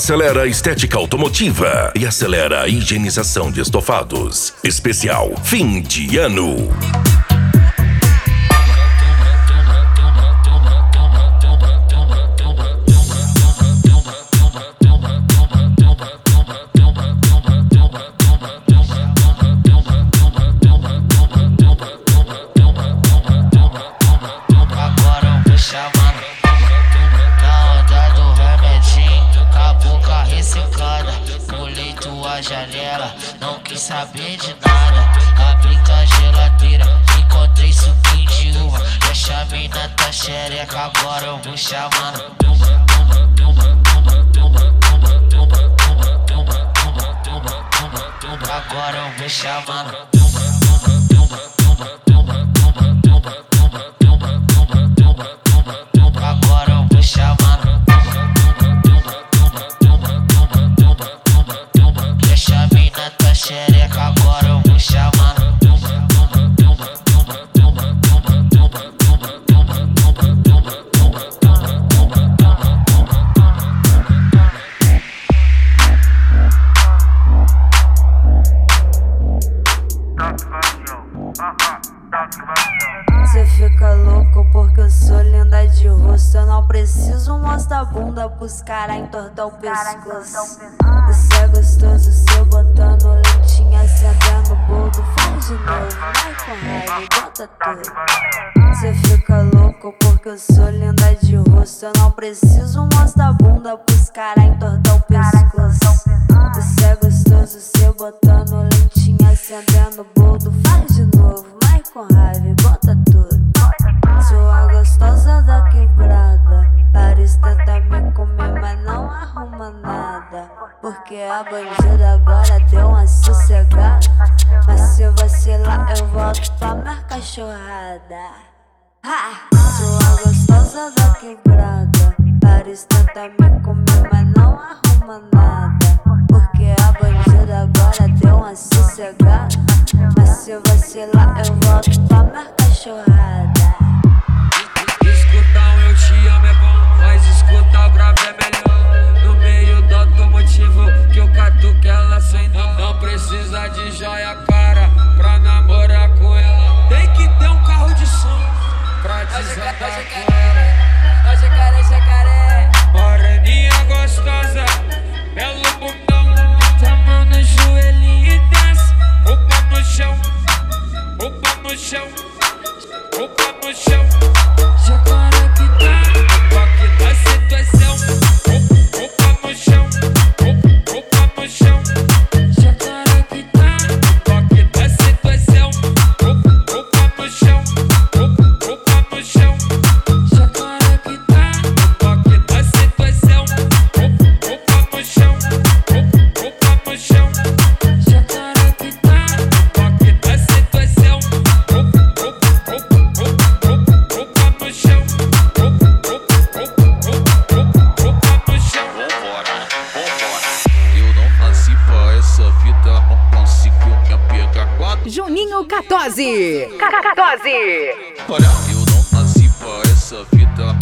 acelera a estética automotiva e acelera a higienização de estofados. Especial fim de ano. Janela, não quis saber de nada. Abri a geladeira, encontrei suquinho de uva. E a chamina tá xereca, agora eu vou chamando. Agora eu vou chamando. Agora eu vou chamando. Xereca, agora eu vou chamando. Cê fica louco porque eu sou linda de rosto. Eu não preciso mostrar a bunda pros caras entortar o pescoço. Isso é gostoso, cê botando lentinha, acendendo boldo. Faz de novo, vai com raiva e bota tudo. Cê fica louco porque eu sou linda de rosto. Eu não preciso mostrar a bunda pros caras entortar o pescoço. Isso é gostoso, cê botando lentinha, acendendo boldo. Faz de novo, vai com raiva e bota tudo. Sou a gostosa da quebrada. Paris tenta me comer, mas não arruma nada. Porque a bandida agora deu uma sossegada. Mas se vacilar eu volto pra minha cachorrada. Sou a gostosa da quebrada. Paris tenta me comer, mas não arruma nada. Porque a bandida agora deu uma sossegada. Mas se vacilar eu volto pra minha cachorrada. Escutar eu te amo é bom, mas escutar bravo é melhor. No meio do automotivo que eu catuque ela sem dó. Não precisa de joia cara pra namorar com ela. Tem que ter um carro de som pra desatar com ela. Jacaré, jacaré. Moreninha gostosa, belo bundão. Tá mão no joelhinho e desce. O pé no chão, o pé no chão, o pé no chão. Jacaré que tá no toque da situação. O pé no chão, o pé no chão. Jacaré que tá no toque da situação. O pé no chão, o pé no chão. Jacaré que tá no toque da situação. O pé no chão, o pé no chão. Jacaré que tá no toque da situação. Juninho 14. 14. Olha, eu não nasci pra essa vida.